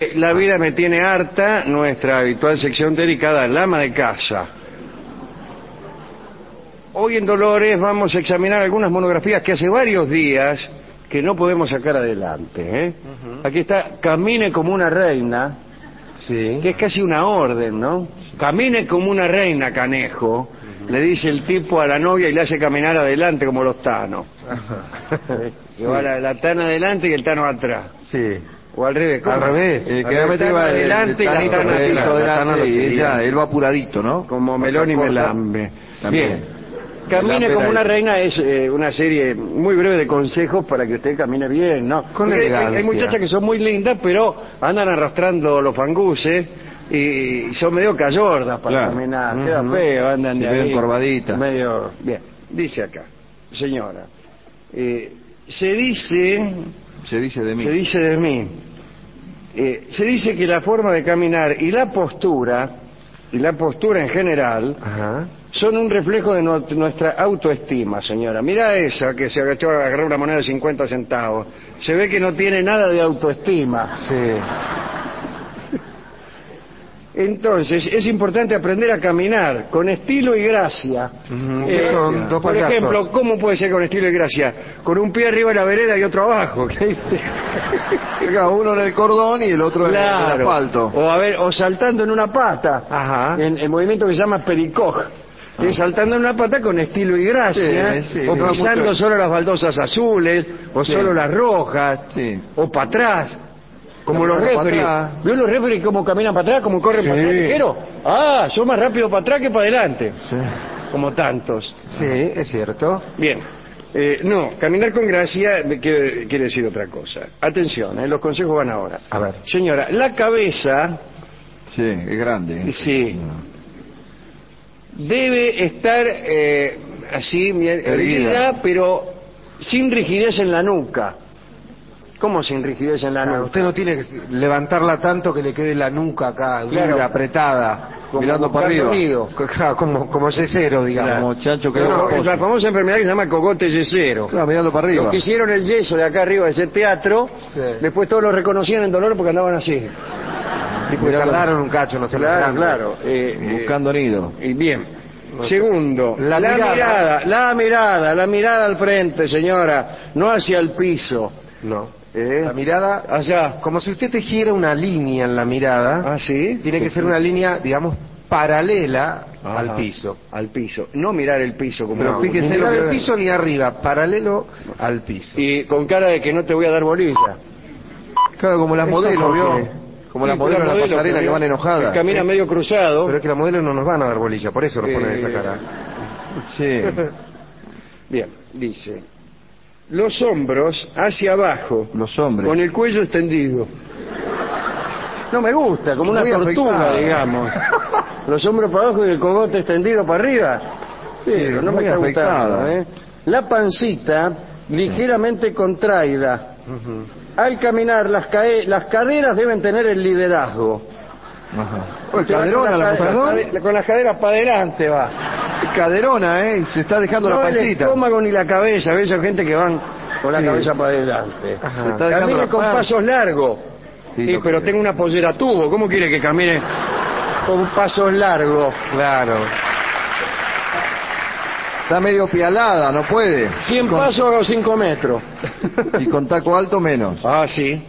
La vida me tiene harta, nuestra habitual sección dedicada al ama de casa. Hoy en Dolores vamos a examinar algunas monografías que hace varios días que no podemos sacar adelante, ¿eh? Aquí está Camine como una reina, Sí. que es casi una orden, ¿no? Camine como una reina, canejo, le dice el tipo a la novia y le hace caminar adelante como los tanos. Que va la tana adelante y el tano atrás. Sí. O al revés. ¿cómo? Al revés. Que realmente va adelante y la tanito tana adelante, atrás. la tana lo y seguía. él va apuradito, ¿no? Como Melón y Melambe. También. Bien. Camine como una reina es una serie muy breve de consejos para que usted camine bien, ¿no? Con Porque hay elegancia. muchachas que son muy lindas, pero andan arrastrando los fanguses y son medio callordas para Claro. caminar. Queda feo, andan de Se ven ahí. encorvaditas. Medio... Bien. Dice acá, señora, se dice Se dice de mí. se dice que la forma de caminar y la postura en general, Ajá. son un reflejo de nuestra autoestima, señora. Mira esa que se agachó a agarrar una moneda de 50 centavos. Se ve que no tiene nada de autoestima. Sí. Entonces, es importante aprender a caminar con estilo y gracia. Son dos Por payasos. ejemplo, ¿cómo puede ser con estilo y gracia? Con un pie arriba de la vereda y otro abajo. Uno en el cordón y el otro en el Claro. asfalto. O saltando en una pata. Ajá. En el movimiento que se llama pericoj. Es saltando en una pata con estilo y gracia, Sí, sí, o no, pisando mucho. solo las baldosas azules, o Sí. solo las rojas, Sí. o para atrás, como La los pata pa' referees. atrás. ¿Vio los referees cómo caminan para atrás, cómo corren Sí. para atrás, ligero? Ah, son más rápido para atrás que para adelante, Sí. como tantos. Sí, es cierto. Bien, no, caminar con gracia quiere decir otra cosa. Atención, los consejos van ahora. A ver. Señora, la cabeza, Sí, es grande. sí, debe estar así, erguida, pero sin rigidez en la nuca. ¿Cómo sin rigidez en la Claro, nuca? usted no tiene que levantarla tanto que le quede la nuca acá, dura, Claro. apretada. Como mirando para buscando arriba. nido. Claro, como yesero, digamos. Como chancho que No, va no, a es la pozo. famosa enfermedad que se llama cogote yesero. Claro, mirando para arriba. Los que hicieron el yeso de acá arriba de ese teatro, Sí. después todos lo reconocían en dolor porque andaban así. Tipo que tardaron un cacho, no sé. Claro, claro. Buscando nido. Y bien. Segundo, La mirada. la mirada al frente, señora, no hacia el piso. No. ¿Eh? La mirada, Allá. como si usted tejiera una línea en la mirada, ¿Ah, sí? tiene que ser una línea, digamos, paralela Ajá. al piso. Al piso. No mirar el piso como... Pero fíjese ni lo mirar que- el piso ni arriba, paralelo al piso. Y con cara de que no te voy a dar bolilla. Claro, como las Eso modelos, porque- ¿vio? Como las Sí, modelos en la modelo, pasarela pero que van enojadas. Camina medio cruzado. Pero es que las modelos no nos van a dar bolilla, por eso nos ponen esa cara. Sí. Bien, dice. Los hombros hacia abajo. Los hombres. Con el cuello extendido. No me gusta, como una Muy tortuga, afeitada. digamos. Los hombros para abajo y el cogote extendido para arriba. Sí, pero no me muy está gustando, afeitada. ¿eh? La pancita ligeramente contraída. Al caminar, las caderas deben tener el liderazgo. Ajá. Oye, Usted va caderona, con las caderas para adelante va. Caderona, se está dejando No la el pancita. estómago ni la cabeza, ¿ves? Hay gente que van con la Sí. cabeza para adelante. Ajá. Se está dejando Camine la con panza. pasos largos. Sí, Sí, lo pero que- tengo una pollera tubo. ¿Cómo quiere que camine con pasos largos? Claro. Está medio pialada, no puede. 100 pasos hago 5 metros. Y con taco alto menos. Ah, sí.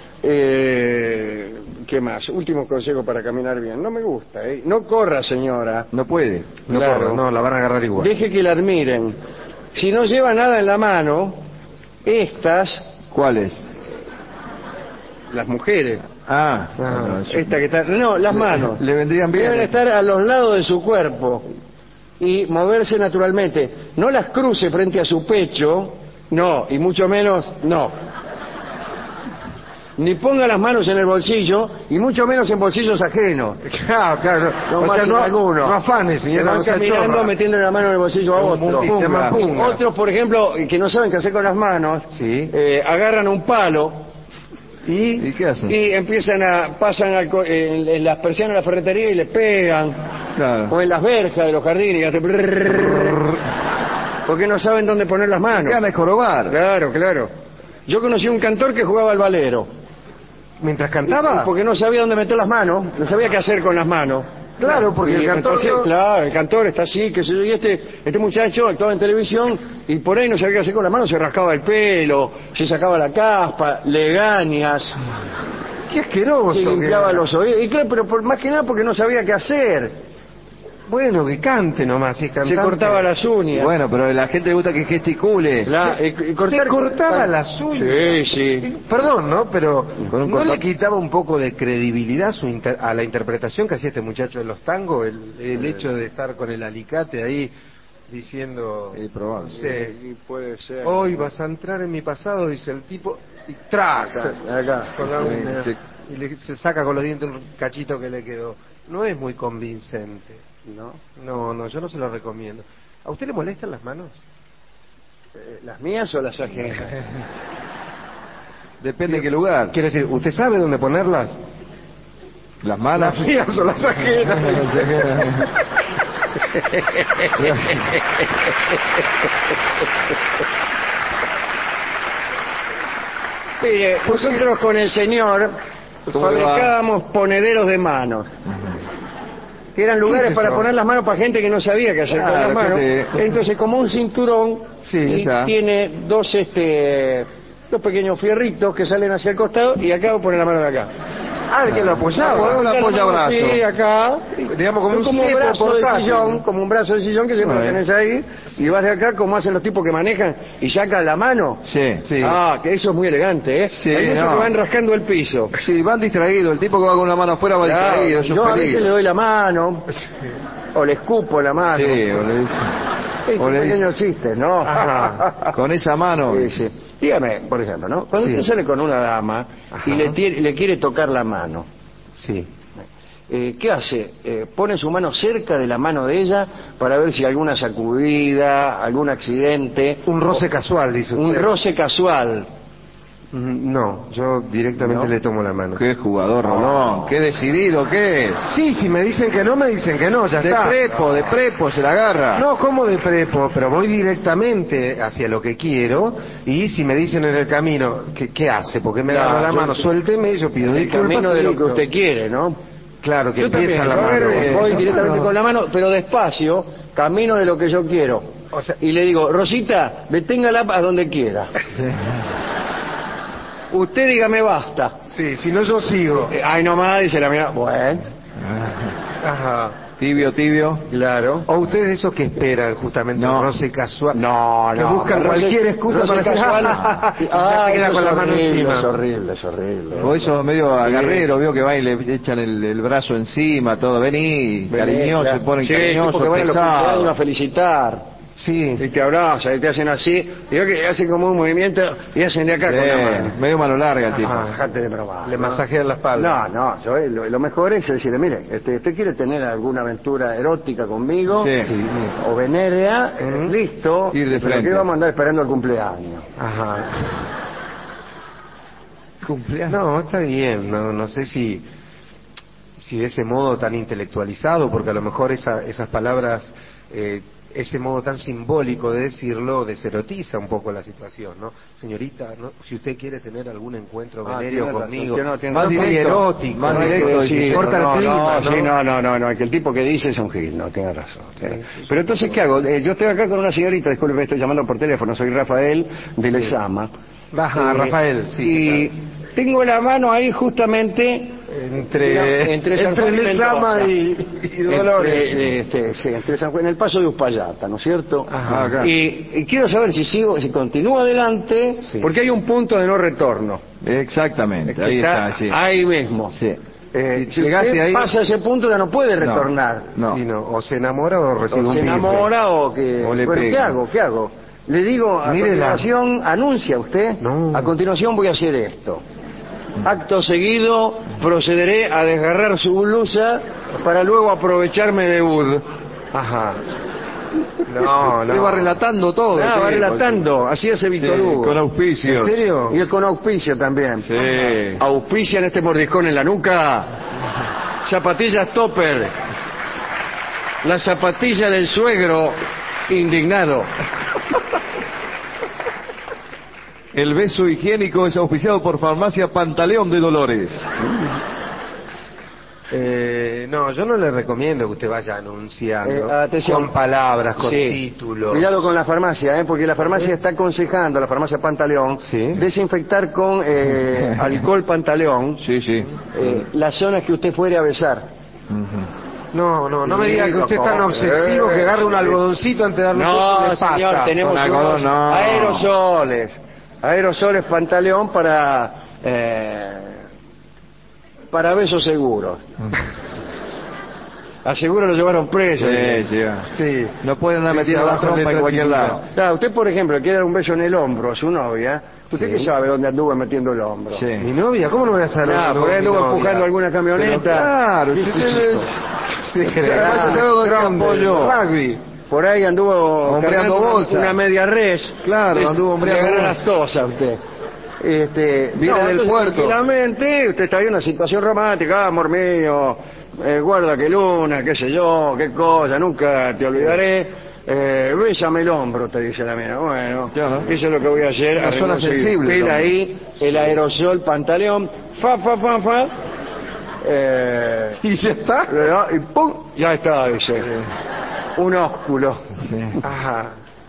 ¿Qué más? Último consejo para caminar bien. No me gusta, ¿eh? No corra, señora. No puede. No, Claro. corre, no, la van a agarrar igual. Deje que la admiren. Si no lleva nada en la mano, estas, ¿Cuáles? las mujeres, Ah, Ah. no, yo- esta que está, no, las manos, le vendrían bien. deben estar a los lados de su cuerpo y moverse naturalmente. No las cruce frente a su pecho, no, y mucho menos, no. Ni ponga las manos en el bolsillo y mucho menos en bolsillos ajenos. Claro, claro. No O más sea, en no, alguno. no afane, Que señora. van No sea caminando chorra. metiendo la mano en el bolsillo a otro. Un sistema punga. Otros, por ejemplo, que no saben qué hacer con las manos, Sí. agarran un palo ¿Y qué hacen? y empiezan pasan en las persianas de la ferretería y le pegan, Claro. o en las verjas de los jardines, y hace porque no saben dónde poner las manos. Gana de jorobar. Claro, claro. Yo conocí un cantor que jugaba al valero. ¿Mientras cantaba? Porque no sabía dónde meter las manos, no sabía qué hacer con las manos. Claro, porque el cantor... entonces, claro, el cantor está así, que se y este muchacho actuaba en televisión y por ahí no sabía qué hacer con las manos, se rascaba el pelo, se sacaba la caspa, legañas, ¡Qué asqueroso! se limpiaba los oídos. Y claro, pero más que nada porque no sabía qué hacer. Bueno, que cante nomás, si es cantante. Se cortaba las uñas. Bueno, pero a la gente le gusta que gesticule. Se cortaba las uñas. Sí. Perdón, ¿no? Pero Con un ¿no le corta- quitaba un poco de credibilidad a la interpretación que hacía este muchacho de los tangos? El hecho de estar con el alicate ahí diciendo... probable. no sé, Puede ser. hoy vas a entrar en mi pasado, dice el tipo, y ¡tras! Acá. Con la uña. Sí. Y se saca con los dientes un cachito que le quedó. No es muy convincente. ¿No? No, yo no se lo recomiendo. ¿A usted le molestan las manos? ¿Las mías o las ajenas? Depende de qué lugar. Quiero decir, ¿usted sabe dónde ponerlas? Las manos. ¿Las mías o las ajenas? Mire, nosotros con el señor fabricábamos ponederos de manos. Que eran lugares es para eso? poner las manos para gente que no sabía qué hacer con Claro, las manos. gente- Entonces, como un cinturón, Sí, y está. tiene dos pequeños fierritos que salen hacia el costado y acá pone la mano de acá. Ah, el que lo apoyaba. Un apoyabrazo. Sí, acá. Digamos como un un cepo brazo de portátil. sillón, como un brazo de sillón que siempre lo Bueno. tenés ahí, y vas de acá como hacen los tipos que manejan y sacan la mano. Sí. Ah, que eso es muy elegante, ¿eh? Sí, Hay muchos no. que van rascando el piso. Sí, van distraídos. El tipo que va con una mano afuera va Claro, distraído. Eso yo es a veces peligro. le doy la mano, o le escupo la mano. Sí, o le dice- Sí, o son le dice- pequeños chistes, ¿no? Ajá. Con esa mano. Sí, sí. Dígame, por ejemplo, ¿no? Cuando Sí. usted sale con una dama Ajá. y le quiere tocar la mano, Sí. ¿qué hace? Pone su mano cerca de la mano de ella para ver si hay alguna sacudida, algún accidente. Un roce casual, dice usted. Un roce casual. No, yo directamente ¿No? le tomo la mano. Qué jugador, Rolón. Qué decidido que es. Sí, si me dicen que no, me dicen que no, ya De está. prepo, se la agarra. No, como de prepo, pero voy directamente hacia lo que quiero y si me dicen en el camino, ¿qué hace? ¿Por qué me Claro, da la yo- mano? Suélteme y yo pido El disculpas. camino de y lo que listo. usted quiere, ¿no? Claro, que Yo empieza también, la a ver, mano. voy directamente Bueno. con la mano, pero despacio, camino de lo que yo quiero. O sea- y le digo, Rosita, deténgala a donde quiera. Usted dígame basta. Sí, si no yo sigo. Ay, nomás, dice la mía. Bueno, Ajá. Tibio. claro. O ustedes esos que esperan justamente No. un roce casual. No, Que no. buscan roce- cualquier excusa roce para decir, casual. y Ah, se queda eso con es la mano horrible, encima. es horrible, es horrible. O esos medio agarreros, veo que van y le echan el brazo encima, todo. Vení, cariñoso, Claro. se ponen Sí, tipo que cariñosos, van a los cumpleaños a pesados. felicitar. Sí. Y te abrazan, y te hacen así. Y veo que hacen como un movimiento y hacen de acá con la mano. Medio mano larga el tipo. Ajá. Dejate de bromar. Le ¿no? masajean la espalda. No, yo, lo mejor es decirle, mire, ¿usted quiere tener alguna aventura erótica conmigo? Sí. O venérea, listo. Ir de pero frente. que vamos a andar esperando el cumpleaños. Ajá. Cumpleaños. No, está bien. No sé si de ese modo tan intelectualizado, porque a lo mejor esas palabras, ese modo tan simbólico de decirlo, deserotiza un poco la situación, ¿no? Señorita, ¿no? Si usted quiere tener algún encuentro venéreo tiene razón, conmigo, tiene más razón. muy erótico, más No hay que directo, decir, corta el clima, sí, no, que el tipo que dice es un gil, no, tiene razón. Pero entonces, ¿qué hago? Yo estoy acá con una señorita, disculpe, estoy llamando por teléfono, soy Rafael de Lezama. Ajá, Rafael, sí. Y tengo la mano ahí justamente Entre San Juan y Lezama Mendoza. y Dolores. Entre San Juan, en el paso de Uspallata, ¿no es cierto? Ajá, acá. Y quiero saber si continúo adelante, Sí. porque hay un punto de no retorno. Exactamente, Que ahí está, sí. ahí mismo. Sí. Si llegaste usted ahí- pasa ese punto ya no puede retornar. No. Sí, no, o se enamora o recibe O un se pife. enamora o que... O le Bueno, pega. ¿qué hago? Le digo, a Mírela. continuación, anuncia usted, No. a continuación voy a hacer esto. Acto seguido, procederé a desgarrar su blusa para luego aprovecharme de Bud. Ajá. No, Usted va relatando todo. Ah, va sí, relatando, así hace Víctor Sí, Hugo. con auspicio. ¿En serio? Y es con auspicio también. Sí. Auspician este mordiscón en la nuca. Zapatillas Topper. La zapatilla del suegro indignado. El beso higiénico es auspiciado por Farmacia Pantaleón de Dolores. No, yo no le recomiendo que usted vaya anunciando atención. con palabras, con Sí. títulos. Cuidado con la farmacia, porque la farmacia está aconsejando, la farmacia Pantaleón, Sí. desinfectar con alcohol Pantaleón Sí, sí. las zonas que usted fuere a besar. No me Sí, diga que usted es tan loco. obsesivo que agarre un algodoncito antes de darle un beso y No, le pasa. señor, tenemos Con algodón, unos no. aerosoles Pantaleón para besos seguros. Aseguro lo llevaron preso. Sí. No pueden andar Dice metiendo la abajo en trompa en letra cualquier chiquita. lado. Claro, usted, por ejemplo, quiere dar un beso en el hombro a su novia. ¿Usted Sí. qué sabe dónde anduvo metiendo el hombro? Sí. ¿Mi novia? ¿Cómo no voy a saber? Nada, por ahí mi anduvo novia? empujando alguna camioneta. Pero claro, ¿Qué usted es tiene- esto? Sí, Además, ah, sabe dónde grande, apoyó. rugby. Por ahí anduvo Hombreando cargando bolsa. una media res. Claro, anduvo hombreando Le agarra bolsa. las tosas usted. Viene del entonces, puerto. tranquilamente, usted está en una situación romántica, amor mío, guarda que luna, qué sé yo, qué cosa, nunca te olvidaré. Bésame el hombro, te dice la mina. Bueno, Claro. eso es lo que voy a hacer. Una zona arreglo enseguida. sensible, Pela ¿no? ahí el aerosol Pantaleón. Fa. ¿Y ya está? Le da y ¡pum! Ya está, dice. Un ósculo. Ajá.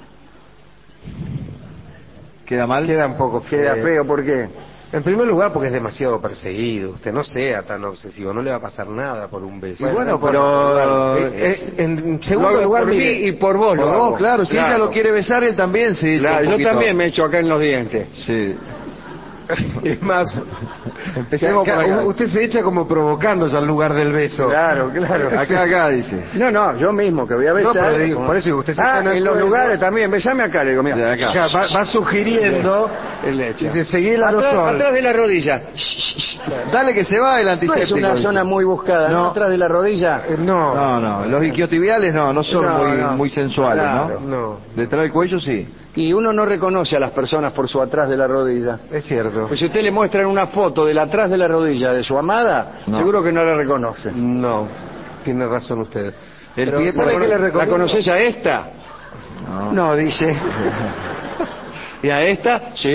¿Queda mal? Queda un poco feo. Queda feo, ¿por qué? En primer lugar, porque es demasiado perseguido. Usted no sea tan obsesivo, no le va a pasar nada por un beso. Y bueno, pero... en Lo segundo hago lugar, por mí mire, y por vos lo Por hago. vos, claro, si ella lo quiere besar, él también se echa Claro, un yo poquito. también me echo acá en los dientes. Sí. es más, Empecemos por acá. usted se echa como provocándose al lugar del beso. Claro. Acá dice. No, yo mismo que voy a No, besar. pero digo, por eso digo, usted se está en los beso. lugares también, besame acá, le digo, De mira. acá. O sea, va sugiriendo, El leche. dice, seguí el Atrás, aerosol. atrás de la rodilla. Dale que se va el No antiséptico. es una dice. zona muy buscada, ¿no? No. Atrás de la rodilla. No, No, los isquiotibiales no son No. muy sensuales, Claro. no, Detrás del cuello sí. Y uno no reconoce a las personas por su atrás de la rodilla. es cierto. Pues si usted le muestra una foto del atrás de la rodilla de su amada, No. seguro que no la reconoce. No, tiene razón usted. El Pero, pie ¿sabe por- qué le ¿La recomiendo? conoces a esta? No, dice. ¿Y a esta? Sí.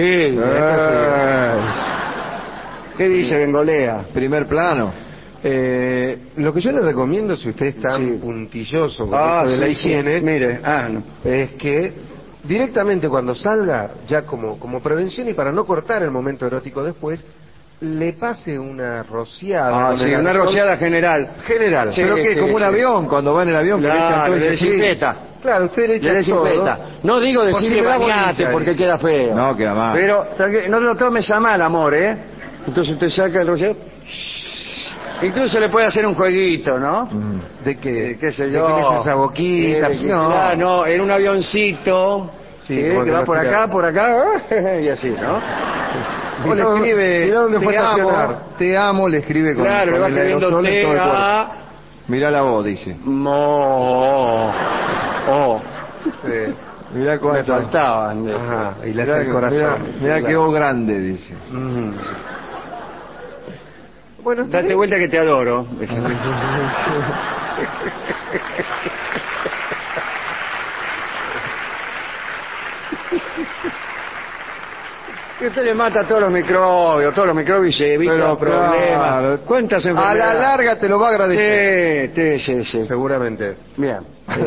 ¿Qué dice Bengolea? Primer plano. Lo que yo le recomiendo, si usted es tan Sí. puntilloso con esto de la higiene, Mire, no. es que directamente cuando salga, ya como prevención y para no cortar el momento erótico después, le pase una rociada. con Sí, el una aerosol rociada general. general. Sí, Pero que sí, como un sí. avión, cuando va en el avión, que le echan Claro, todo le ese desinfecta. Claro, usted le Le echa desinfecta. todo. No digo Por si decirle le da bañate bolilla, porque dice. queda feo. No, queda mal. Pero no lo tomes a mal, amor, ¿eh? Entonces usted saca el rociado. Incluso le puede hacer un jueguito, ¿no? ¿De qué? Qué sé ¿De yo. qué le hace esa boquita? No, en un avioncito. Sí, como que que va lo por tira. acá, y así, ¿no? O le escribe, Mirá dónde fue a estacionar. te amo, le escribe con, Claro, le va con el escribiendo aerosol en todo el cuerpo. T-A... Mirá la voz, dice. Sí. Mirá Me cuánto. faltaban. Ajá, y le hace el corazón. Mirá qué voz grande, dice. Mm. Bueno, está Date bien. vuelta que te adoro. Y usted le mata a todos los microbios y se evita Pero, problemas. claro. ¿Cuántas A enfermedades? la larga te lo va a agradecer. Sí. Seguramente. Bien.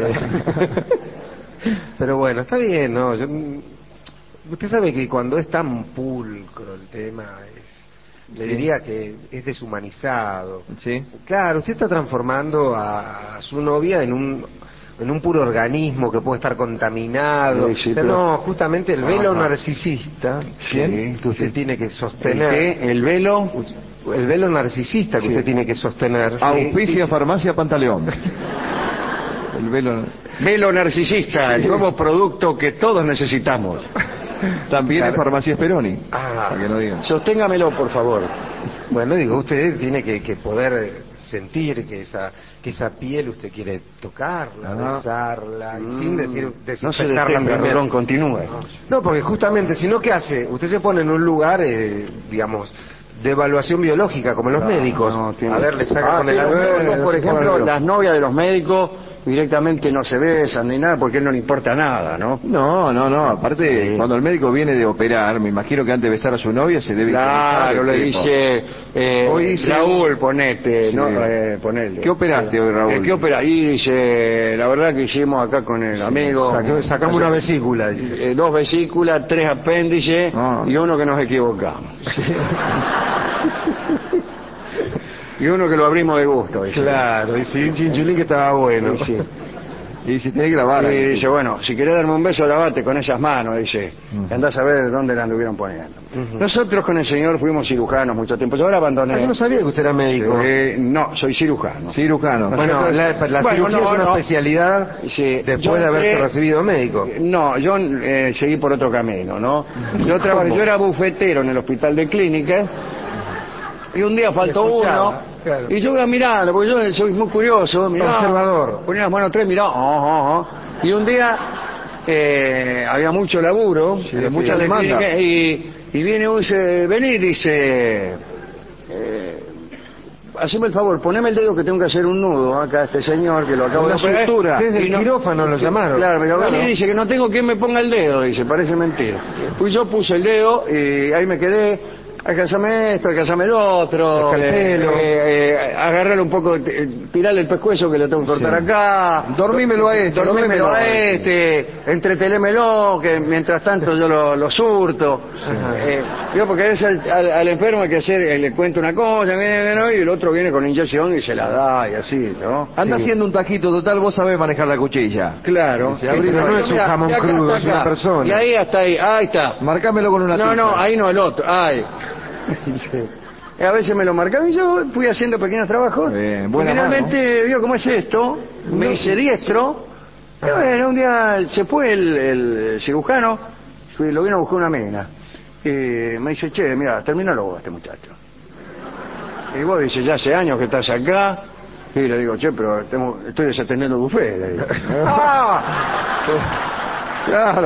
Pero bueno, está bien, ¿no? Usted sabe que cuando es tan pulcro el tema, le diría que es deshumanizado. Sí. Claro, usted está transformando a su novia en un puro organismo que puede estar contaminado. Sí, Pero pero- no, justamente el velo Ajá. narcisista Sí, que usted tiene que sostener. ¿Qué? ¿El velo? El velo narcisista que usted tiene que sostener. Auspicia Farmacia Pantaleón. El velo. Velo narcisista, el nuevo producto que todos necesitamos. También es Farmacia Speroni. Ah. Para que no digan. Sosténgamelo, por favor. Bueno, digo, usted tiene que poder sentir que esa piel usted quiere tocarla, besarla, y sin decir No se desinfectarla detenga, primero. perdón, continúe. No, porque justamente, si no, ¿qué hace? Usted se pone en un lugar, digamos, de evaluación biológica, como los médicos. No, tiene- A ver, le saca con sí, el los alcohol, médicos, por ejemplo, las novias de los médicos directamente no se besan ni nada porque a él no le importa nada, ¿no? No, aparte, Sí. cuando el médico viene de operar, me imagino que antes de besar a su novia se debe Claro, interesar le el tipo. dice, Hoy dice- Raúl, ponete, Sí. ¿no? Ponele. ¿Qué operaste hoy, Raúl? ¿Qué operaste? Y dice, la verdad que hicimos acá con el amigo... Sacamos una vesícula, dice. 2 vesículas, 3 apéndices Ah. y uno que nos equivocamos. Y uno que lo abrimos de gusto. Dice. Claro, y si un chinchulín que estaba bueno. Sí, sí. Y si tiene que grabar. Y ahí. dice, bueno, si querés darme un beso, lavate con esas manos, dice. Y andás a ver dónde la anduvieron poniendo. Nosotros con el señor fuimos cirujanos mucho tiempo. Yo ahora abandoné. Ah, yo no sabía que usted era médico. No, soy cirujano. Cirujano. Bueno, la Bueno, cirugía no, es una no. especialidad Sí, después yo de haberse entré- recibido médico. No, yo seguí por otro camino, ¿no? Yo era bufetero en el hospital de clínica y un día faltó Escuchaba, uno claro. y yo iba mirando, porque yo soy muy curioso, miraba, Observador. ponía las manos tres, miraba, y un día había mucho laburo, Sí, mucha mucha demanda. clínica, y viene uno y dice, vení, dice, haceme el favor, poneme el dedo que tengo que hacer un nudo acá a este señor que lo acabo Una de operar. sutura. Desde Y el no- quirófano lo llamaron. Claro, pero Claro. vení y dice que no tengo quien me ponga el dedo, dice, parece mentira. Pues yo puse el dedo y ahí me quedé, alcanzame esto, alcanzame el otro, Escalpelo. agarrarle un poco, tirarle el pescuezo que le tengo que cortar acá. Dormímelo a este, Dormímelo a este, entretelémelo, que mientras tanto yo lo surto. Digo, porque a veces al enfermo hay que hacer, le cuento una cosa, ¿no? Y el otro viene con inyección y se la da y así, ¿no? Anda haciendo un taquito, total, vos sabés manejar la cuchilla. Claro. Sí, pero no es un jamón de acá crudo, hasta es una acá. persona. Y ahí hasta ahí está. Marcámelo con una No, tiza. no, ahí no, el otro, ahí. Y a veces me lo marcaba y yo fui haciendo pequeños trabajos. Bien, Y buena finalmente, vio cómo es esto, me hice diestro. Y bueno, un día se fue el cirujano, lo vino a buscar una mina. Y me dice, che, mira, termínalo vos, este muchacho. Y vos dices, ya hace años que estás acá. Y le digo, che, pero estoy desatendiendo el buffet. Le digo. Claro.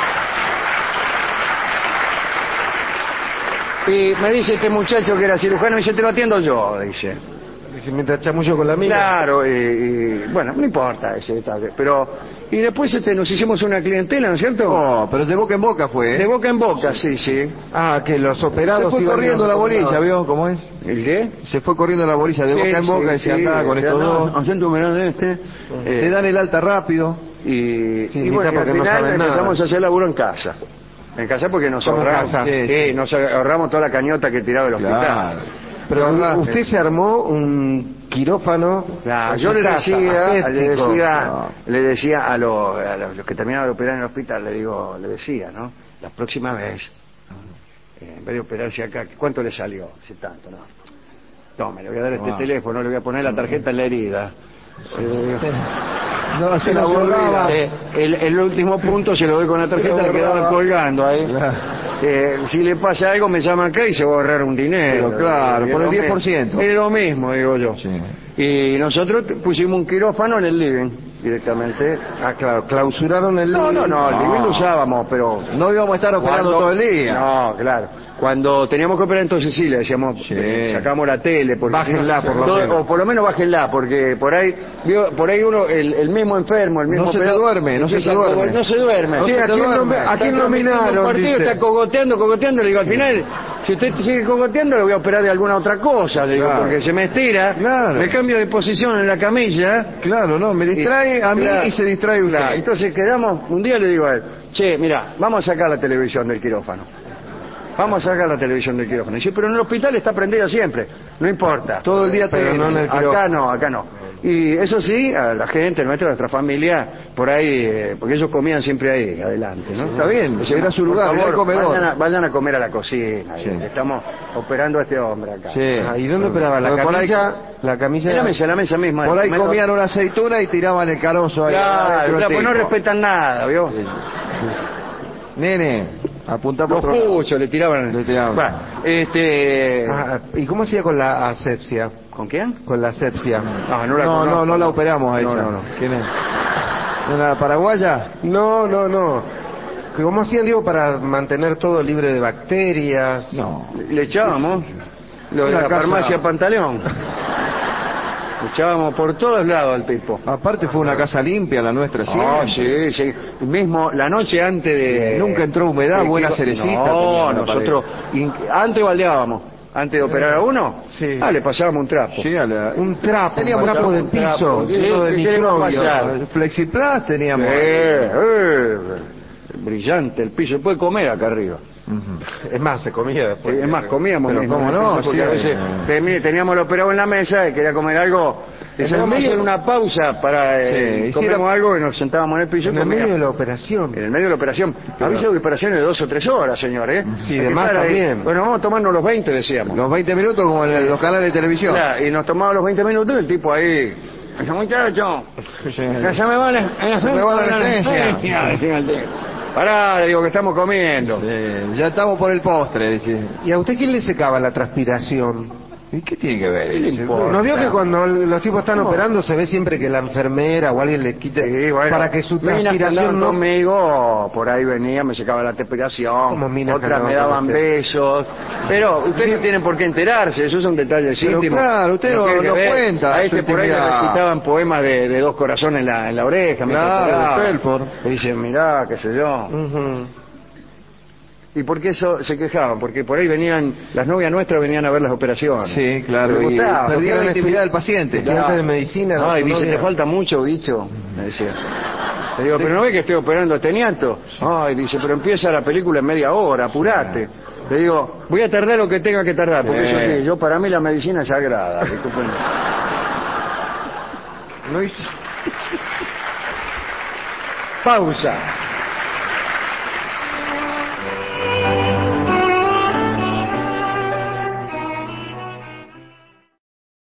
Y me dice este muchacho que era cirujano, me dice, te lo atiendo yo, dice. Dice, mientras chamullo con la mina. Claro, y bueno, no importa ese detalle, pero... Y después nos hicimos una clientela, ¿no es cierto? No, pero de boca en boca fue. De boca en boca, sí, sí. Ah, que los Se operados fue iban corriendo la bolilla, operados. ¿vio cómo es? ¿El qué? Se fue corriendo la bolilla de boca en boca y se andaba con estos dos. Haciendo homenaje de este. Te dan el alta rápido. Y Sí, bueno, mitad porque al no final saben nada. empezamos a hacer laburo en casa. En casa porque nos ¿Cómo en ahorramos. casa? Sí. Nos ahorramos toda la cañota que tiraba el hospital. Claro. Pero Ahorraste. usted se armó un quirófano. Claro, en yo su le casa, aséptico. le decía a los que terminaban de operar en el hospital, le decía, ¿no? La próxima vez, en vez de operarse acá, ¿cuánto le salió? Si tanto, ¿no? Tome, le voy a dar este teléfono, le voy a poner la tarjeta en la herida. No, Se la borraba. El último punto se lo doy con la tarjeta, le quedaba colgando ahí. Si le pasa algo, me llama acá y se va a ahorrar un dinero. Pero claro, Es por el lo 10%. mismo. Es lo mismo, digo yo. Sí. Y nosotros pusimos un quirófano en el living, directamente. Ah, claro, clausuraron el No, living. el living lo usábamos, pero... No íbamos a estar operando Cuando- todo el día. No, claro. Cuando teníamos que operar, entonces sí, le decíamos, Sí. Sacamos la tele. Porque Bájenla, por lo menos. O por lo menos bájenla, porque por ahí uno, el mismo enfermo, el mismo No se te operador, duerme, no se empieza te a duerme. no se duerme. Sí, se ¿a te quién, duerme. ¿a quién Está transmitiendo nominaron? un partido, Dice. está cogoteando, le digo, al final, si usted sigue cogoteando, le voy a operar de alguna otra cosa, le digo, Claro. porque se me estira, Claro. me cambio de posición en la camilla. Claro, no, me distrae a mí Claro. y se distrae usted. Claro, entonces quedamos, un día le digo a él, che, mira, vamos a sacar la televisión del quirófano. Vamos a sacar la televisión del quirófano. Dice, pero en el hospital está prendida siempre. No importa. Todo el día Pero no en el Acá quirófano. acá no. Y eso sí, a la gente, nuestra familia, por ahí, porque ellos comían siempre ahí, adelante, ¿no? Está bien, Decíamos, era su por lugar, favor, era el comedor. vayan a comer a la cocina. Sí. Estamos operando a este hombre acá. Sí. Ah, ¿y dónde operaba? La Porque por ahí- camilla. La camilla. En la mesa misma. Por ahí Me- comían una aceituna y tiraban el carozo ahí. Claro, adentro del pues no tipo. respetan nada, ¿vio? Nene, apunta por Los otro lado. puchos le tiraban. Le tiraban. Bueno, Ah, ¿y cómo hacía con la asepsia? ¿Con quién? Con la asepsia. No la No, conozco. no la operamos a No, esa. no. ¿Quién es? ¿Una paraguaya? No. ¿Cómo hacían, digo, para mantener todo libre de bacterias? No. Le echábamos lo de La la casa- farmacia Pantaleón. Escuchábamos por todos lados al tipo. Aparte fue una casa limpia la nuestra, sí. Sí, sí. Mismo la noche antes de... Nunca entró humedad, buena cerecita. No, nosotros antes baldeábamos. Antes de operar a uno, sí. Le pasábamos un trapo. Sí, Un trapo, teníamos un trapo de un trapo. piso, Sí, lleno de ¿qué queremos microbios. pasar? Flexiplas teníamos. Brillante el piso. Se puede comer acá arriba. Es más, se comía después. Es más, comíamos. Pero mismo, cómo en el no, piso, porque sí. a veces teníamos el operado en la mesa y quería comer algo. Vamos a hacer una pausa para comemos algo y nos sentábamos en el piso. En el medio de la operación. En el medio de la operación. Había operaciones de 2 o 3 horas, señor, ¿eh? Sí, de más también. Bueno, vamos a tomarnos los 20, decíamos. Los 20 minutos como en los canales de televisión. Claro, y nos tomamos los 20 minutos y el tipo ahí... Ese muchacho, ya me vale... me va la anestesia. Pará, le digo que estamos comiendo. Ya estamos por el postre, dice. ¿Y a usted quién le secaba la transpiración? ¿Y qué tiene que ver? ¿Qué le importa? ¿No vio que cuando los tipos están operando se ve siempre que la enfermera o alguien le quita para que su transpiración no... conmigo, por ahí venía, me secaba la transpiración, Como minas que otras me andaban daban con usted. besos, pero ustedes no tienen por qué enterarse, esos son detalles Pero íntimos. claro, usted no tiene que ver. cuenta A su este por ahí le intimidad. recitaban poemas de 2 corazones en la oreja. Claro, mientras de Telford. y dicen, mirá, qué sé yo. Ujú. ¿Y por qué eso se quejaban? Porque por ahí venían, las novias nuestras venían a ver las operaciones. Sí, claro. Me Y gustaba, perdía la porque intimidad del paciente. Estudiante de medicina. Ay, su dice, novia. te falta mucho, bicho. Me decía. Le digo, pero no ve que estoy operando a este niato. Ay, dice, pero empieza la película en media hora, apurate. Le digo, voy a tardar lo que tenga que tardar, porque eso sí, yo para mí la medicina es sagrada. Discúlpenme. No hizo- Pausa.